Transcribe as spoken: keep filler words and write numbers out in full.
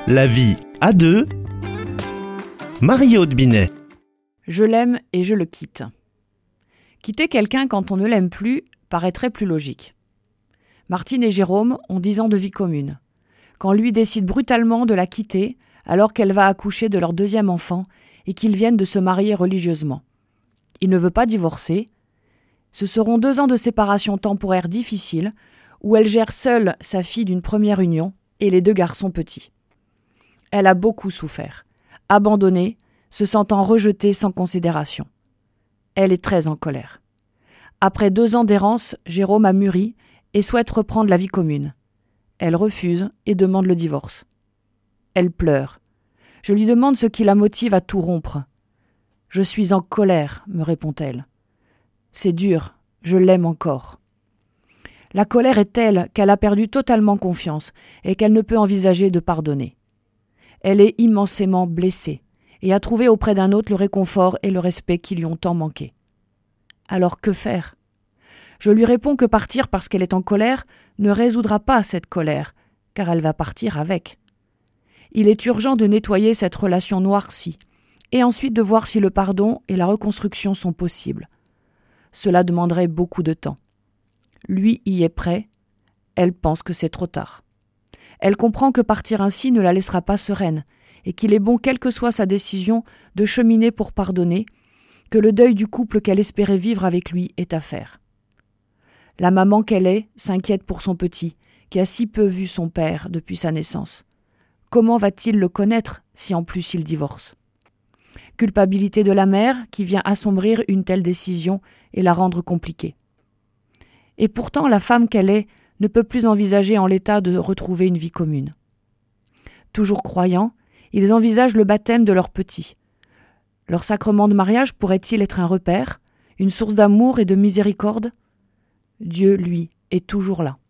La vie à deux. Marie-Aude Binet. Je l'aime et je le quitte. Quitter quelqu'un quand on ne l'aime plus paraîtrait plus logique. Martine et Jérôme ont dix ans de vie commune. Quand lui décide brutalement de la quitter, alors qu'elle va accoucher de leur deuxième enfant et qu'ils viennent de se marier religieusement. Il ne veut pas divorcer. Ce seront deux ans de séparation temporaire difficile, où elle gère seule sa fille d'une première union et les deux garçons petits. Elle a beaucoup souffert, abandonnée, se sentant rejetée sans considération. Elle est très en colère. Après deux ans d'errance, Jérôme a mûri et souhaite reprendre la vie commune. Elle refuse et demande le divorce. Elle pleure. Je lui demande ce qui la motive à tout rompre. « Je suis en colère », me répond-elle. « C'est dur, je l'aime encore. » La colère est telle qu'elle a perdu totalement confiance et qu'elle ne peut envisager de pardonner. Elle est immensément blessée et a trouvé auprès d'un autre le réconfort et le respect qui lui ont tant manqué. Alors que faire ? Je lui réponds que partir parce qu'elle est en colère ne résoudra pas cette colère, car elle va partir avec. Il est urgent de nettoyer cette relation noircie, et ensuite de voir si le pardon et la reconstruction sont possibles. Cela demanderait beaucoup de temps. Lui y est prêt, elle pense que c'est trop tard. Elle comprend que partir ainsi ne la laissera pas sereine, et qu'il est bon, quelle que soit sa décision, de cheminer pour pardonner, que le deuil du couple qu'elle espérait vivre avec lui est à faire. La maman qu'elle est s'inquiète pour son petit, qui a si peu vu son père depuis sa naissance. Comment va-t-il le connaître si en plus il divorce ? Culpabilité de la mère qui vient assombrir une telle décision et la rendre compliquée. Et pourtant, la femme qu'elle est ne peut plus envisager en l'état de retrouver une vie commune. Toujours croyants, ils envisagent le baptême de leur petit. Leur sacrement de mariage pourrait-il être un repère, une source d'amour et de miséricorde ? Dieu, lui, est toujours là.